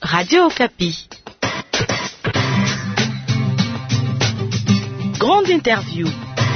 Radio Okapi. Grande interview.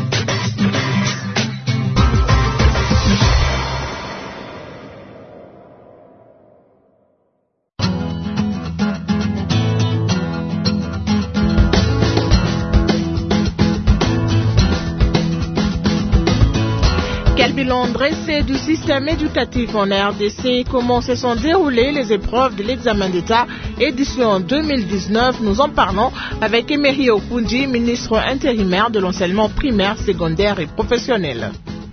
Quel bilan dressé du système éducatif en RDC? Comment se sont déroulées les épreuves de l'examen d'État édition 2019? Nous en parlons avec Emery Okundi, ministre intérimaire de l'enseignement primaire, secondaire et professionnel.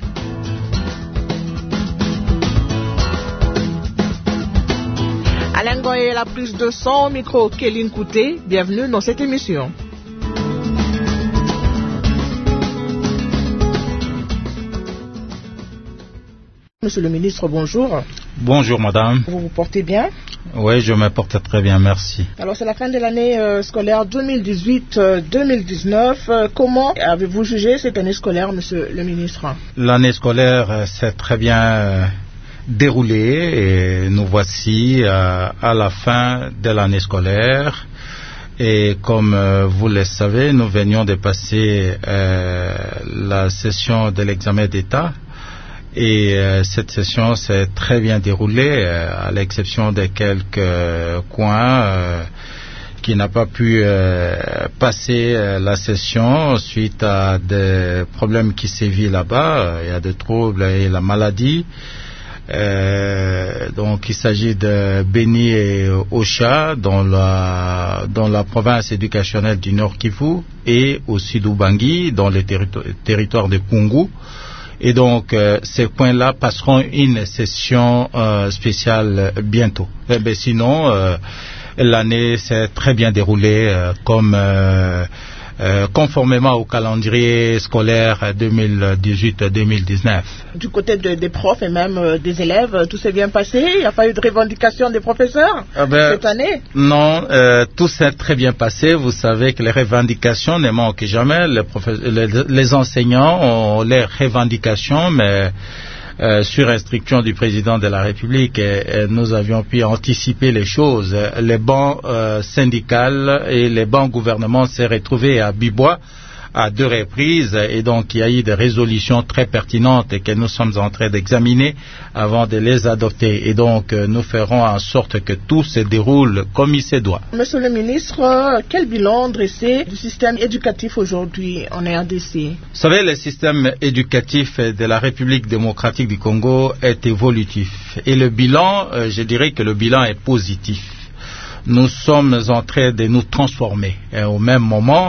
Alain Goye, la prise de son, au micro Kéline Kouté. Bienvenue dans cette émission. Monsieur le ministre, bonjour. Bonjour madame. Vous vous portez bien? Oui, je me porte très bien, merci. Alors c'est la fin de l'année scolaire 2018-2019. Comment avez-vous jugé cette année scolaire, monsieur le ministre? L'année scolaire s'est très bien déroulée et nous voici à la fin de l'année scolaire. Et comme vous le savez, nous venions de passer la session de l'examen d'État. Et cette session s'est très bien déroulée, à l'exception de quelques coins qui n'ont pas pu passer la session suite à des problèmes qui sévissent là-bas. Il y a des troubles et la maladie. Donc il s'agit de Beni et Ocha dans la province éducationnelle du Nord Kivu et au Sud-Ubangi dans le territoire de Pungu. Et donc, ces points-là passeront une session spéciale bientôt. Sinon, l'année s'est très bien déroulée conformément au calendrier scolaire 2018-2019. Du côté des profs et même des élèves, tout s'est bien passé? Il n'y a pas eu de revendication des professeurs cette année? Non, tout s'est très bien passé. Vous savez que les revendications ne manquent jamais. Les enseignants ont leurs revendications, mais sur instruction du président de la République, nous avions pu anticiper les choses. Les bancs syndicales et les bancs gouvernements s'est retrouvés à Bibois à 2 reprises, et donc il y a eu des résolutions très pertinentes que nous sommes en train d'examiner avant de les adopter. Et donc nous ferons en sorte que tout se déroule comme il se doit. Monsieur le ministre, quel bilan dressé du système éducatif aujourd'hui en RDC? Vous savez, le système éducatif de la République démocratique du Congo est évolutif. Et le bilan, je dirais que le bilan est positif. Nous sommes en train de nous transformer. Et au même moment,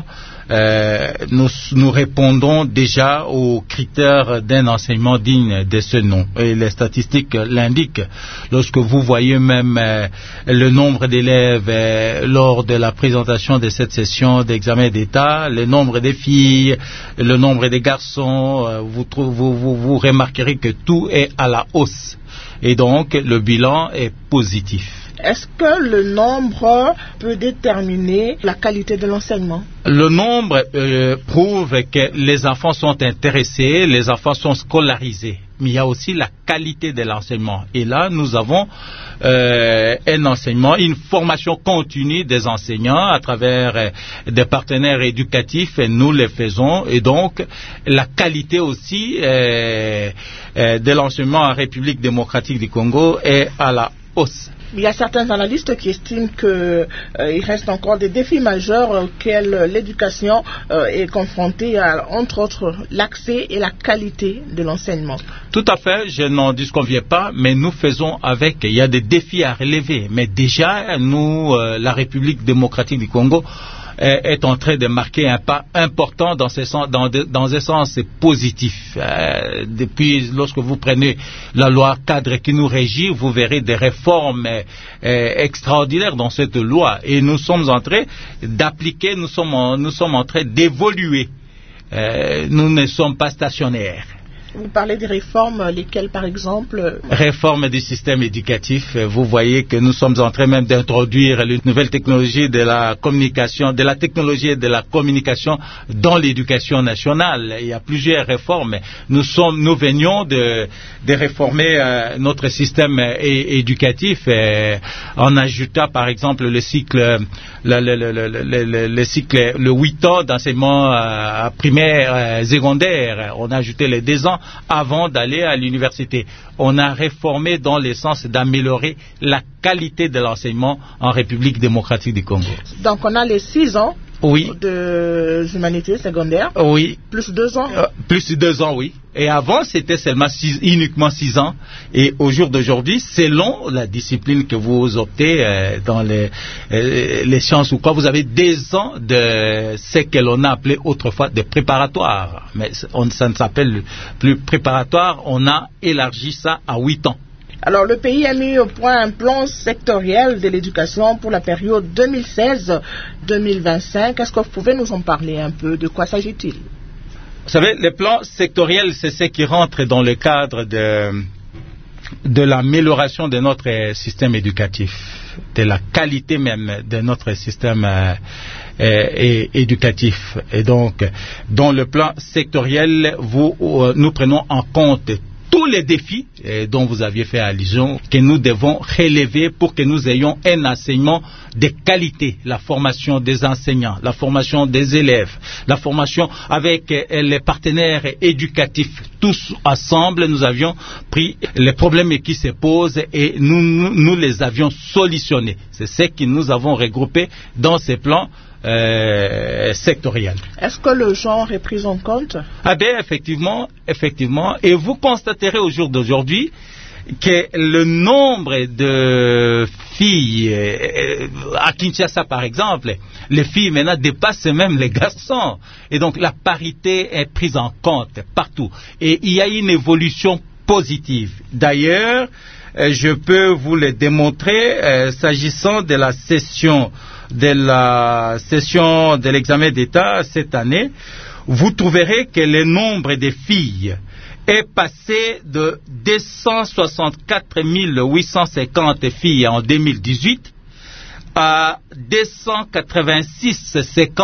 nous répondons déjà aux critères d'un enseignement digne de ce nom. Et les statistiques l'indiquent. Lorsque vous voyez même le nombre d'élèves lors de la présentation de cette session d'examen d'État, le nombre des filles, le nombre des garçons, vous remarquerez que tout est à la hausse. Et donc, le bilan est positif. Est-ce que le nombre peut déterminer la qualité de l'enseignement? Le nombre prouve que les enfants sont intéressés, les enfants sont scolarisés. Mais il y a aussi la qualité de l'enseignement. Et là, nous avons un enseignement, une formation continue des enseignants à travers des partenaires éducatifs, et nous les faisons. Et donc, la qualité aussi de l'enseignement en République démocratique du Congo est à la hausse. Il y a certains analystes qui estiment qu'il reste encore des défis majeurs auxquels l'éducation est confrontée, entre autres l'accès et la qualité de l'enseignement. Tout à fait, je n'en disconviens pas, mais nous faisons avec. Il y a des défis à relever, mais déjà, nous, la République démocratique du Congo, est en train de marquer un pas important dans un sens positif. Depuis, lorsque vous prenez la loi cadre qui nous régit, vous verrez des réformes extraordinaires dans cette loi. Et nous sommes en train d'appliquer, nous sommes en train d'évoluer. Nous ne sommes pas stationnaires. Vous parlez des réformes, lesquelles par exemple? Réforme du système éducatif. Vous voyez que nous sommes en train même d'introduire les nouvelles technologies de la communication, de la technologie et de la communication dans l'éducation nationale. Il y a plusieurs réformes. Nous venions de réformer notre système éducatif en ajoutant par exemple le cycle, le 8 ans d'enseignement primaire, secondaire. On a ajouté les 2 ans avant d'aller à l'université. On a réformé dans le sens d'améliorer la qualité de l'enseignement en République démocratique du Congo. Donc on a les 6 ans oui. de humanités secondaires. Oui. Plus 2 ans. Plus 2 ans, oui. Et avant, c'était seulement uniquement 6 ans. Et au jour d'aujourd'hui, selon la discipline que vous optez dans les sciences ou quoi, vous avez 2 ans de ce que l'on a appelé autrefois des préparatoires. Mais ça ne s'appelle plus préparatoire. On a élargi ça à 8 ans. Alors, le pays a mis au point un plan sectoriel de l'éducation pour la période 2016-2025. Est-ce que vous pouvez nous en parler un peu? De quoi s'agit-il? Vous savez, le plan sectoriel, c'est ce qui rentre dans le cadre de l'amélioration de notre système éducatif, de la qualité même de notre système éducatif. Et donc, dans le plan sectoriel, nous prenons en compte tous les défis dont vous aviez fait allusion, que nous devons relever pour que nous ayons un enseignement de qualité, la formation des enseignants, la formation des élèves, la formation avec les partenaires éducatifs. Tous ensemble, nous avions pris les problèmes qui se posent et nous les avions solutionnés. C'est ce que nous avons regroupé dans ces plans sectoriel. Est-ce que le genre est pris en compte? Ah bien, effectivement. Et vous constaterez au jour d'aujourd'hui que le nombre de filles à Kinshasa, par exemple, les filles maintenant dépassent même les garçons. Et donc la parité est prise en compte partout. Et il y a une évolution positive. D'ailleurs, je peux vous le démontrer s'agissant de la session de l'examen d'État cette année. Vous trouverez que le nombre de filles est passé de 264 850 filles en 2018 à 286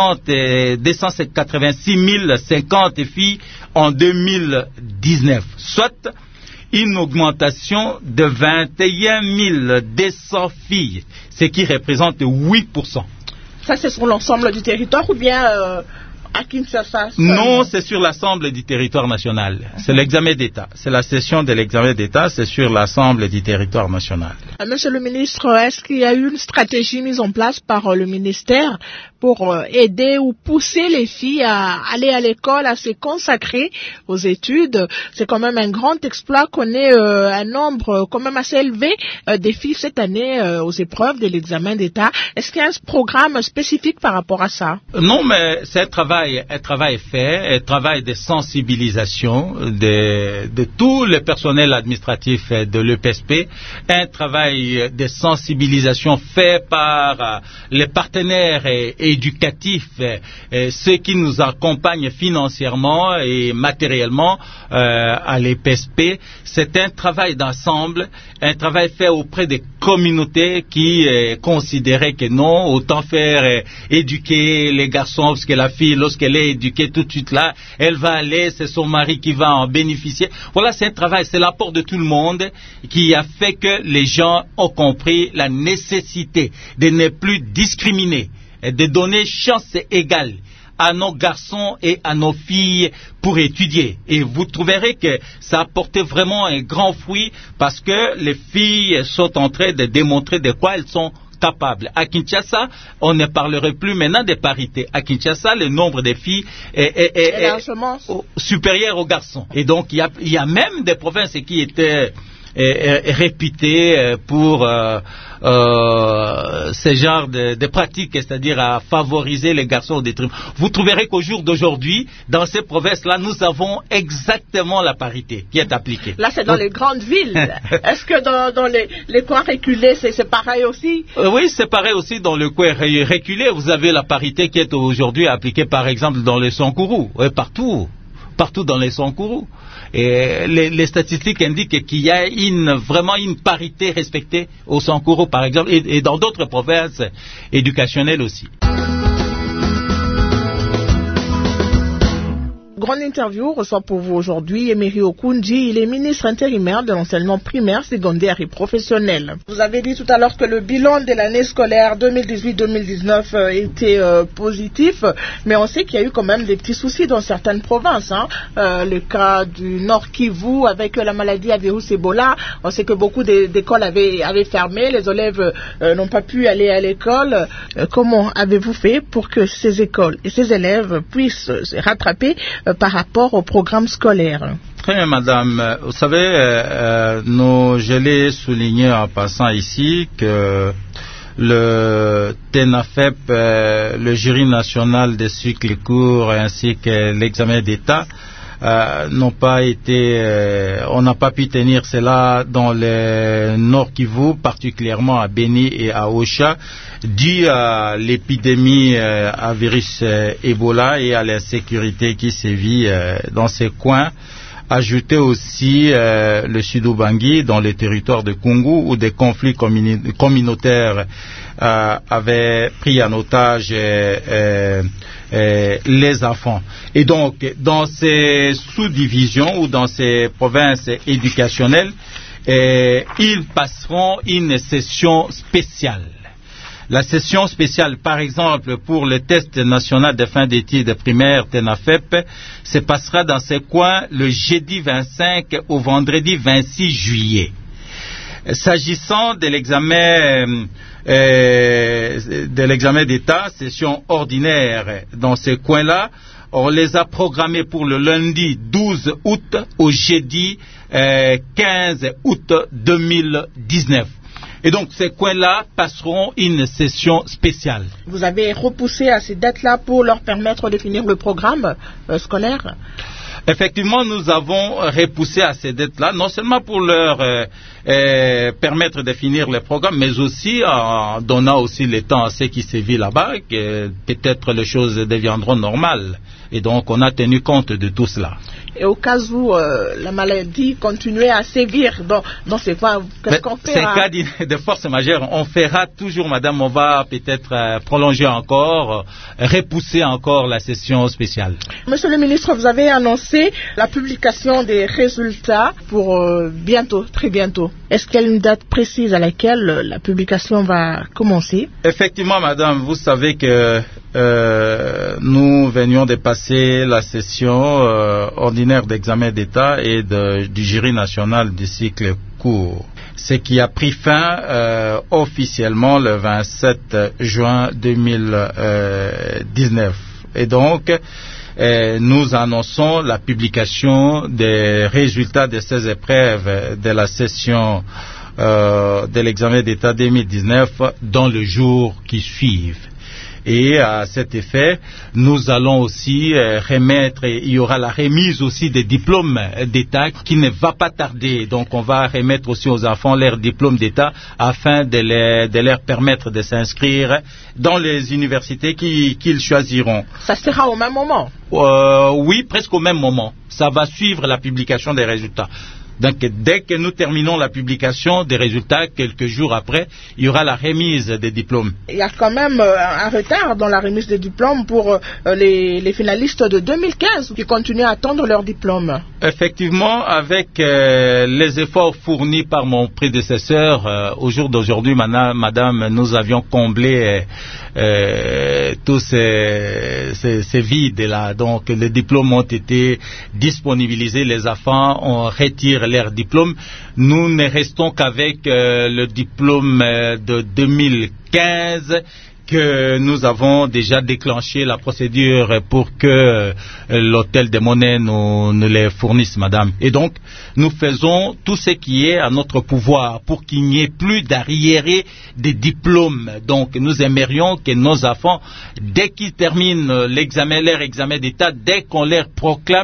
050 filles en 2019, soit une augmentation de 21 200 filles, ce qui représente 8%. Ça, c'est sur l'ensemble du territoire ou bien à Kinshasa? Non, c'est sur l'ensemble du territoire national. C'est l'examen d'État. C'est la session de l'examen d'État, c'est sur l'ensemble du territoire national. Monsieur le ministre, est-ce qu'il y a eu une stratégie mise en place par le ministère pour aider ou pousser les filles à aller à l'école, à se consacrer aux études? C'est quand même un grand exploit qu'on ait un nombre quand même assez élevé des filles cette année aux épreuves de l'examen d'État. Est-ce qu'il y a un programme spécifique par rapport à ça? Non, mais c'est un travail fait, un travail de sensibilisation de tout le personnel administratif de l'EPSP, un travail de sensibilisation fait par les partenaires éducatifs, ceux qui nous accompagnent financièrement et matériellement à l'EPSP. C'est un travail d'ensemble, un travail fait auprès des communautés qui considéraient que non, autant faire éduquer les garçons, parce que la fille, lorsqu'elle est éduquée tout de suite là, elle va aller, c'est son mari qui va en bénéficier. Voilà, c'est un travail, c'est l'apport de tout le monde qui a fait que les gens ont compris la nécessité de ne plus discriminer, de donner chance égale à nos garçons et à nos filles pour étudier. Et vous trouverez que ça a porté vraiment un grand fruit parce que les filles sont en train de démontrer de quoi elles sont capables. À Kinshasa, on ne parlerait plus maintenant de parité. À Kinshasa, le nombre de filles est supérieur aux garçons. Et donc, il y a même des provinces qui étaient réputées pour ce genre de pratiques, c'est-à-dire à favoriser les garçons au détriment. Vous trouverez qu'au jour d'aujourd'hui, dans ces provinces-là, nous avons exactement la parité qui est appliquée. Là, c'est dans les grandes villes. Est-ce que dans les coins reculés, c'est pareil aussi? Oui, c'est pareil aussi dans le coin reculé. Vous avez la parité qui est aujourd'hui appliquée, par exemple, dans les Sankourou, partout. partout dans les Sankourou. Et les statistiques indiquent qu'il y a vraiment une parité respectée au Sankourou, par exemple, et dans d'autres provinces éducationnelles aussi. Grande interview reçoit pour vous aujourd'hui Emery Okundi, il est ministre intérimaire de l'enseignement primaire, secondaire et professionnel. Vous avez dit tout à l'heure que le bilan de l'année scolaire 2018-2019 était positif, mais on sait qu'il y a eu quand même des petits soucis dans certaines provinces. Le cas du Nord Kivu avec la maladie à virus Ebola, on sait que beaucoup d'écoles avaient fermé, les élèves n'ont pas pu aller à l'école. Comment avez-vous fait pour que ces écoles et ces élèves puissent se rattraper par rapport au programme scolaire? Très bien, madame. Vous savez, je l'ai souligné en passant ici que le TENAFEP, le jury national des cycles courts ainsi que l'examen d'État n'ont pas été, on n'a pas pu tenir cela dans le Nord Kivu, particulièrement à Beni et à Ocha, dû à l'épidémie à virus Ebola et à l'insécurité qui sévit dans ces coins. Ajouter aussi le Sud-Ubangi dans les territoires de Kungu où des conflits communautaires avaient pris en otage les enfants. Et donc, dans ces sous-divisions ou dans ces provinces éducationnelles, ils passeront une session spéciale. La session spéciale, par exemple, pour le test national de fin d'études primaires TENAFEP, se passera dans ces coins le jeudi 25 au vendredi 26 juillet. S'agissant de l'examen d'État, session ordinaire dans ces coins-là, on les a programmés pour le lundi 12 août au jeudi 15 août 2019. Et donc, ces coins-là passeront une session spéciale. Vous avez repoussé à ces dates-là pour leur permettre de finir le programme scolaire? Effectivement, nous avons repoussé à ces dates-là, non seulement pour leur permettre de finir le programme, mais aussi en donnant aussi le temps à ceux qui sévissent là-bas, que peut-être les choses deviendront normales. Et donc, on a tenu compte de tout cela. Et au cas où la maladie continuait à sévir dans ces cas, qu'est-ce qu'on fait? C'est un cas de force majeure. On fera toujours, madame, on va peut-être prolonger encore, repousser encore la session spéciale. Monsieur le ministre, vous avez annoncé la publication des résultats pour bientôt, très bientôt. Est-ce qu'il y a une date précise à laquelle la publication va commencer? Effectivement, madame, vous savez que nous venions de passer la session ordinaire d'examen d'État et du jury national du cycle court, ce qui a pris fin officiellement le 27 juin 2019. Et donc, nous annonçons la publication des résultats de ces épreuves de la session de l'examen d'État 2019 dans le jour qui suivent. Et à cet effet, nous allons aussi remettre, il y aura la remise aussi des diplômes d'État qui ne va pas tarder. Donc on va remettre aussi aux enfants leurs diplômes d'État afin de leur permettre de s'inscrire dans les universités qu'ils choisiront. Ça sera au même moment? Oui, presque au même moment. Ça va suivre la publication des résultats. Donc, dès que nous terminons la publication des résultats, quelques jours après, il y aura la remise des diplômes. Il y a quand même un retard dans la remise des diplômes pour les finalistes de 2015 qui continuent à attendre leur diplôme. Effectivement, avec les efforts fournis par mon prédécesseur, au jour d'aujourd'hui, madame, nous avions comblé tous ces vides-là. Donc, les diplômes ont été disponibilisés, les enfants ont retiré leur diplôme. Nous ne restons qu'avec le diplôme de 2015 que nous avons déjà déclenché la procédure pour que l'hôtel des monnaies nous les fournisse, madame. Et donc, nous faisons tout ce qui est à notre pouvoir pour qu'il n'y ait plus d'arriérés des diplômes. Donc, nous aimerions que nos enfants, dès qu'ils terminent leur examen d'État, dès qu'on leur proclame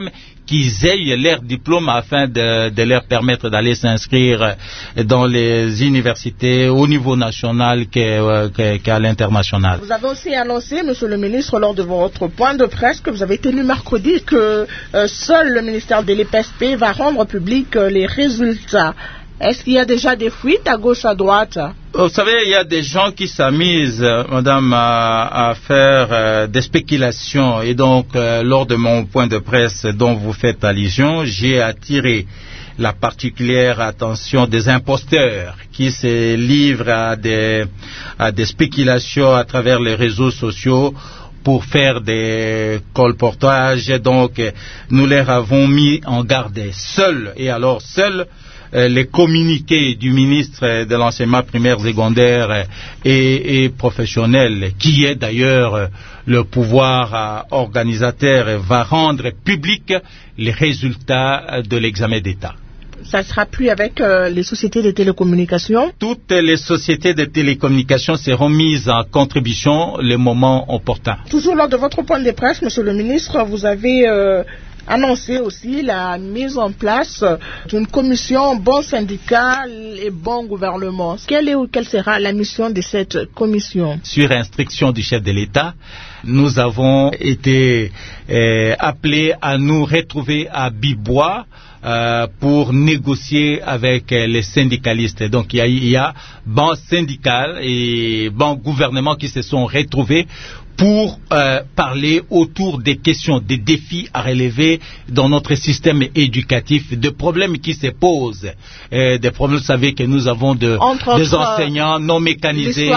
qu'ils aient leur diplôme afin de leur permettre d'aller s'inscrire dans les universités au niveau national qu'à l'international. Vous avez aussi annoncé, monsieur le ministre, lors de votre point de presse que vous avez tenu mercredi que seul le ministère de l'EPSP va rendre public les résultats. Est-ce qu'il y a déjà des fuites à gauche, à droite? Vous savez, il y a des gens qui s'amusent, madame, à faire des spéculations. Et donc, lors de mon point de presse dont vous faites allusion, j'ai attiré la particulière attention des imposteurs qui se livrent à des spéculations à travers les réseaux sociaux pour faire des colportages. Donc, nous les avons mis en garde. Seuls les communiqués du ministre de l'enseignement primaire, secondaire et professionnel, qui est d'ailleurs le pouvoir organisateur, va rendre public les résultats de l'examen d'État. Ça ne sera plus avec les sociétés de télécommunications? Toutes les sociétés de télécommunications seront mises en contribution le moment opportun. Toujours lors de votre point de presse, monsieur le ministre, vous avez annoncé aussi la mise en place d'une commission bon syndical et bon gouvernement. Quelle sera la mission de cette commission? Sur instruction du chef de l'État, nous avons été appelés à nous retrouver à Bibois pour négocier avec les syndicalistes. Donc il y a banc syndical et banc gouvernement qui se sont retrouvés pour parler autour des questions, des défis à relever dans notre système éducatif, des problèmes qui se posent. Des problèmes, vous savez que nous avons des enseignants non mécanisés,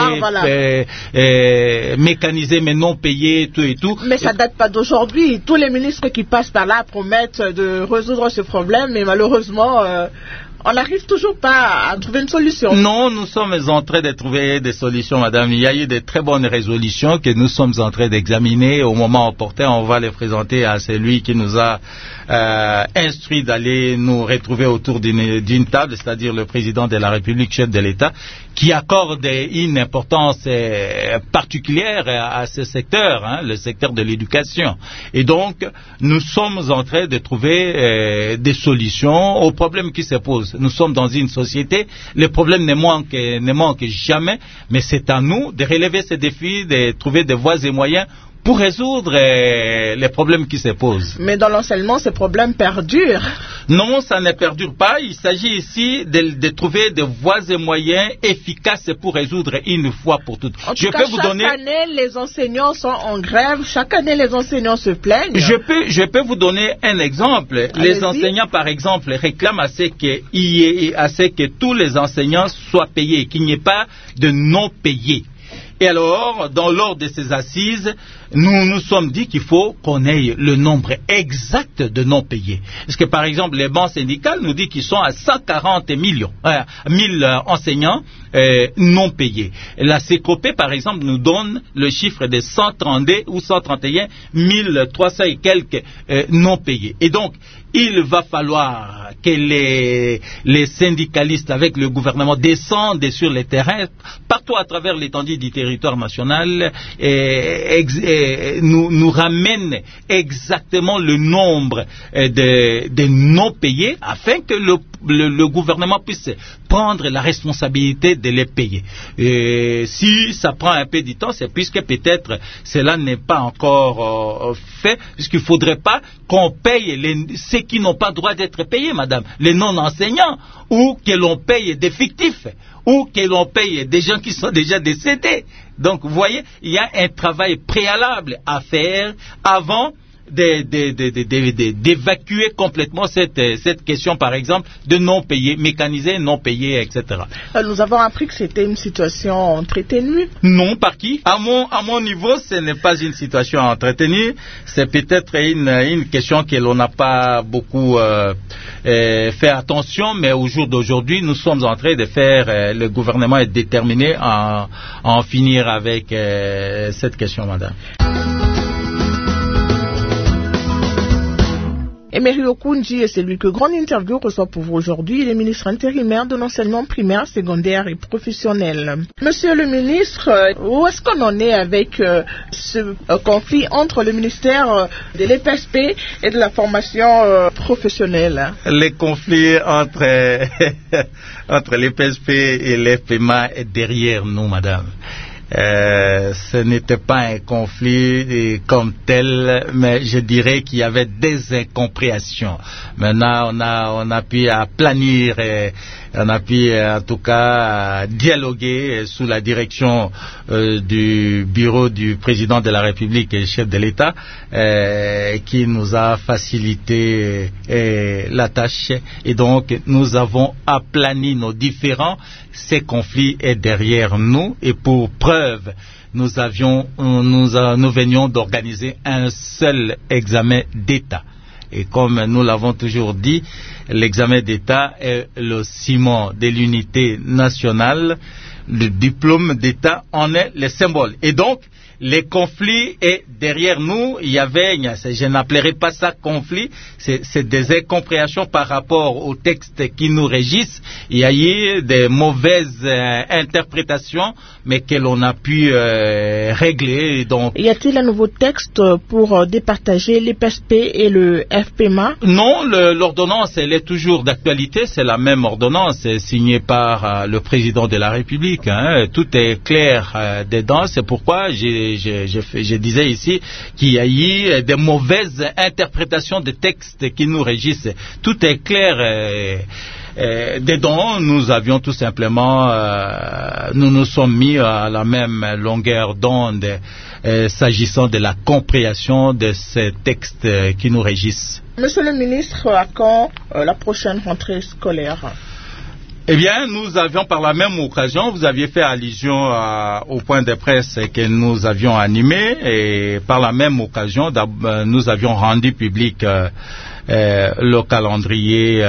mécanisés mais non payés, tout et tout. Mais ça date pas d'aujourd'hui. Tous les ministres qui passent par là promettent de résoudre ce problème, mais malheureusement on n'arrive toujours pas à trouver une solution. Non, nous sommes en train de trouver des solutions, madame. Il y a eu de très bonnes résolutions que nous sommes en train d'examiner. Au moment opportun, on va les présenter à celui qui nous a instruit d'aller nous retrouver autour d'une table, c'est-à-dire le président de la République, chef de l'État, qui accorde une importance particulière à ce secteur, le secteur de l'éducation. Et donc, nous sommes en train de trouver des solutions aux problèmes qui se posent. Nous sommes dans une société, les problèmes ne manquent jamais, mais c'est à nous de relever ces défis, de trouver des voies et moyens pour résoudre les problèmes qui se posent. Mais dans l'enseignement, ces problèmes perdurent. Non, ça ne perdure pas. Il s'agit ici de trouver des voies et moyens efficaces pour résoudre une fois pour toutes. En tout cas, chaque année, les enseignants sont en grève. Chaque année, les enseignants se plaignent. Je peux vous donner un exemple. Allez-y. Les enseignants, par exemple, réclament à ce que tous les enseignants soient payés, qu'il n'y ait pas de non payés. Et alors, dans l'ordre de ces assises, nous nous sommes dit qu'il faut qu'on ait le nombre exact de non payés. Parce que, par exemple, les bancs syndicales nous disent qu'ils sont à 140 000 enseignants non payés. La CECOPE, par exemple, nous donne le chiffre de 132 ou 131 300 et quelques non payés. Et donc, il va falloir que les syndicalistes avec le gouvernement descendent sur le terrain, partout à travers l'étendue du territoire national, nous ramènent exactement le nombre de non payés afin que le gouvernement puisse prendre la responsabilité de les payer. Si ça prend un peu de temps, c'est puisque peut-être cela n'est pas encore fait, puisqu'il ne faudrait pas qu'on paye ceux qui n'ont pas droit d'être payés, madame, les non-enseignants, ou que l'on paye des fictifs, ou que l'on paye des gens qui sont déjà décédés. Donc, vous voyez, il y a un travail préalable à faire avant d'évacuer complètement cette question, par exemple, de non-payés, mécanisés, non-payés, etc. Nous avons appris que c'était une situation entretenue. Non, par qui? À mon niveau, ce n'est pas une situation entretenue. C'est peut-être une question que l'on n'a pas beaucoup fait attention, mais au jour d'aujourd'hui, nous sommes en train de faire, le gouvernement est déterminé à en finir avec cette question, madame. Emery Okunji est celui que Grande Interview reçoit pour vous aujourd'hui. Il est ministre intérimaire de l'enseignement primaire, secondaire et professionnel. Monsieur le ministre, où est-ce qu'on en est avec ce conflit entre le ministère de l'EPSP et de la formation professionnelle? Les conflits entre l'EPSP et l'FPMA est derrière nous, madame. Ce n'était pas un conflit comme tel, mais je dirais qu'il y avait des incompréhensions. Maintenant, on a pu aplanir, on a pu en tout cas dialoguer sous la direction du bureau du président de la République et chef de l'État, qui nous a facilité la tâche. Et donc, nous avons aplani nos différends. Ces conflits est derrière nous et pour preuve, nous venions d'organiser un seul examen d'État. Et comme nous l'avons toujours dit, l'examen d'État est le ciment de l'unité nationale. Le diplôme d'État en est le symbole. Et donc, les conflits est derrière nous. Je n'appellerai pas ça conflit, c'est des incompréhensions par rapport aux textes qui nous régissent. Il y a eu des mauvaises interprétations, mais que l'on a pu régler. Donc, y a-t-il un nouveau texte pour départager l'EPSP et le FPMA? Non, l'ordonnance, elle est toujours d'actualité. C'est la même ordonnance signée par le président de la République. Tout est clair dedans. C'est pourquoi je disais ici qu'il y a eu des mauvaises interprétations de textes qui nous régissent. Tout est clair dedans. Nous avions tout simplement, nous nous sommes mis à la même longueur d'onde s'agissant de la compréhension de ces textes qui nous régissent. Monsieur le ministre, à quand la prochaine rentrée scolaire? Eh bien, nous avions par la même occasion, vous aviez fait allusion au point de presse que nous avions animé, et par la même occasion, nous avions rendu public le calendrier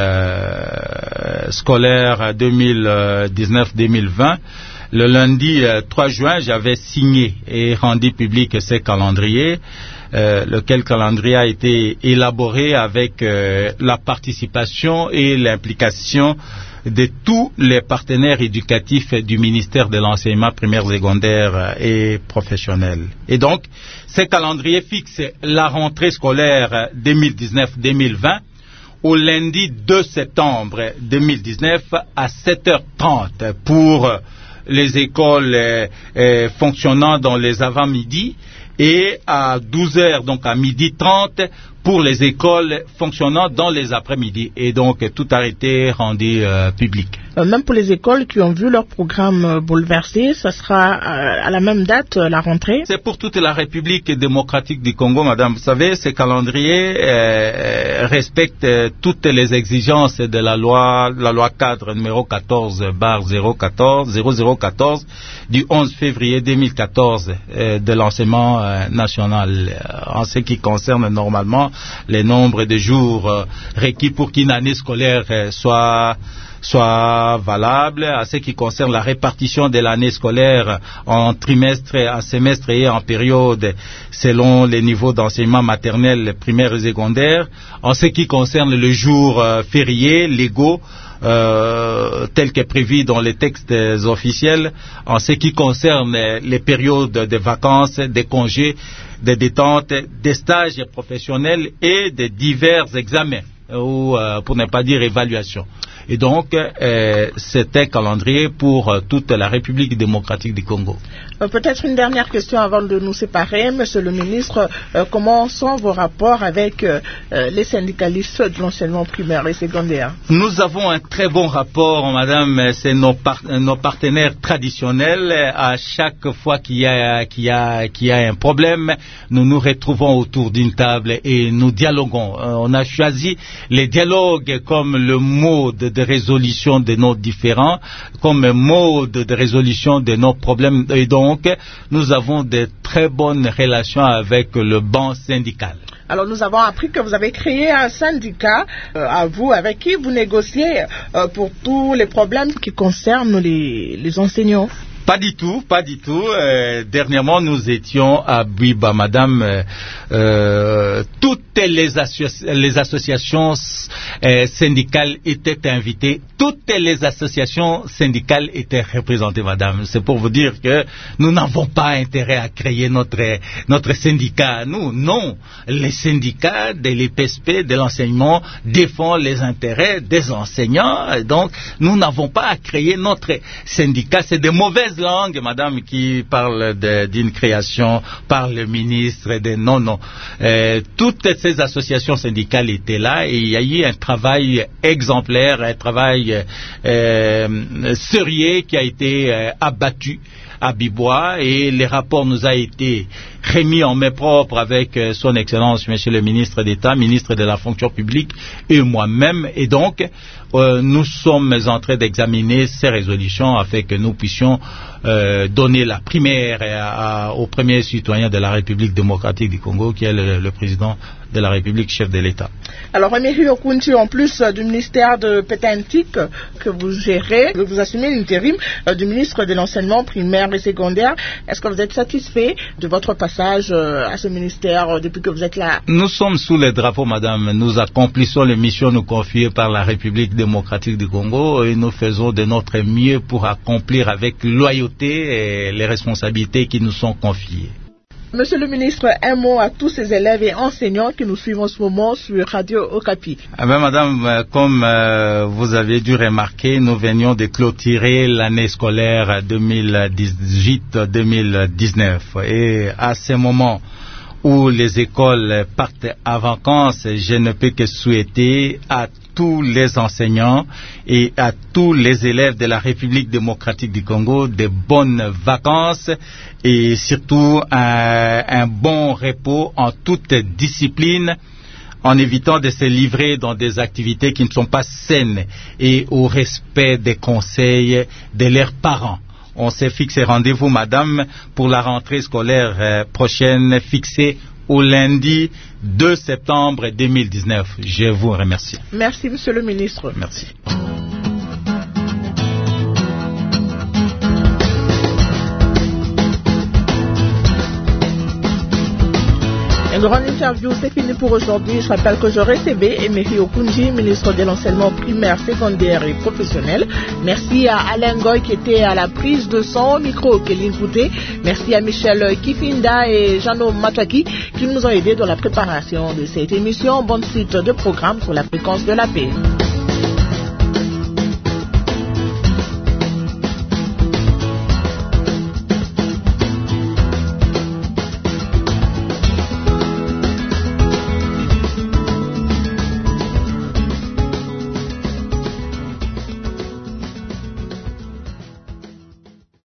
scolaire 2019-2020. Le lundi 3 juin, j'avais signé et rendu public ce calendrier, lequel calendrier a été élaboré avec la participation et l'implication de tous les partenaires éducatifs du ministère de l'enseignement primaire, secondaire et professionnel. Et donc, ce calendrier fixe la rentrée scolaire 2019-2020 au lundi 2 septembre 2019 à 7h30 pour les écoles fonctionnant dans les avant-midi et à 12h, donc à 12h30 pour les écoles fonctionnant dans les après-midi. Et donc, tout a été rendu public. Même pour les écoles qui ont vu leur programme bouleversé, ça sera à la même date, la rentrée? C'est pour toute la République démocratique du Congo, madame. Vous savez, ce calendrier respecte toutes les exigences de la loi cadre numéro 14/014 du 11 février 2014 de l'enseignement national, en ce qui concerne normalement les nombres de jours requis pour qu'une année scolaire soit valable, à ce qui concerne la répartition de l'année scolaire en trimestre, en semestre et en période selon les niveaux d'enseignement maternel, primaire et secondaire, en ce qui concerne le jour férié légaux tel que prévu dans les textes officiels, en ce qui concerne les périodes de vacances, des congés, des détentes, des stages professionnels et de divers examens, ou pour ne pas dire évaluation. Et donc, c'est un calendrier pour toute la République démocratique du Congo. Peut-être une dernière question avant de nous séparer. Monsieur le ministre, comment sont vos rapports avec les syndicalistes de l'enseignement primaire et secondaire? Nous avons un très bon rapport, madame. C'est nos partenaires traditionnels. À chaque fois qu'il y a un problème, nous nous retrouvons autour d'une table et nous dialoguons. On a choisi les dialogues comme le mode de résolution de nos différends, comme mode de résolution de nos problèmes. Et donc, nous avons de très bonnes relations avec le banc syndical. Alors, nous avons appris que vous avez créé un syndicat à vous, avec qui vous négociez pour tous les problèmes qui concernent les enseignants. Pas du tout. Dernièrement, nous étions à Biba, madame. Toutes les associations syndicales étaient invitées. Toutes les associations syndicales étaient représentées, madame. C'est pour vous dire que nous n'avons pas intérêt à créer notre syndicat. Nous, non. Les syndicats de l'EPSP, de l'enseignement, défendent les intérêts des enseignants. Donc, nous n'avons pas à créer notre syndicat. C'est de mauvaises langues, madame, qui parlent d'une création par le ministre. Non. Toutes ces associations syndicales étaient là et il y a eu un travail exemplaire, un travail sérieux qui a été abattu à Bibois et les rapports nous a été remis en main propre avec son Excellence, Monsieur le ministre d'État, ministre de la fonction publique et moi-même. Et donc, nous sommes en train d'examiner ces résolutions afin que nous puissions donner la primaire au premier citoyen de la République démocratique du Congo, qui est le président de la République, chef de l'État. Alors, Emery Okunti, en plus du ministère de Pétantique que vous gérez, vous assumez l'intérim du ministre de l'enseignement primaire et secondaire. Est-ce que vous êtes satisfait de votre passage à ce ministère depuis que vous êtes là? Nous sommes sous les drapeaux, madame. Nous accomplissons les missions nous confiées par la République démocratique du Congo et nous faisons de notre mieux pour accomplir avec loyauté les responsabilités qui nous sont confiées. Monsieur le ministre, un mot à tous ces élèves et enseignants qui nous suivent en ce moment sur Radio Okapi. Madame, comme vous avez dû remarquer, nous venions de clôturer l'année scolaire 2018-2019. Et à ce moment où les écoles partent en vacances, je ne peux que souhaiter à tous les enseignants et à tous les élèves de la République démocratique du Congo de bonnes vacances et surtout un bon repos en toute discipline, en évitant de se livrer dans des activités qui ne sont pas saines et au respect des conseils de leurs parents. On s'est fixé rendez-vous, madame, pour la rentrée scolaire prochaine, fixée au lundi 2 septembre 2019. Je vous remercie. Merci, monsieur le ministre. Merci. Une grande interview, c'est fini pour aujourd'hui. Je rappelle que je recevais Emery Okunji, ministre de l'enseignement primaire, secondaire et professionnel. Merci à Alain Goy qui était à la prise de son, au micro Kéline Fouté. Merci à Michel Kifinda et Jano Mataki qui nous ont aidés dans la préparation de cette émission. Bonne suite de programme sur la fréquence de la paix.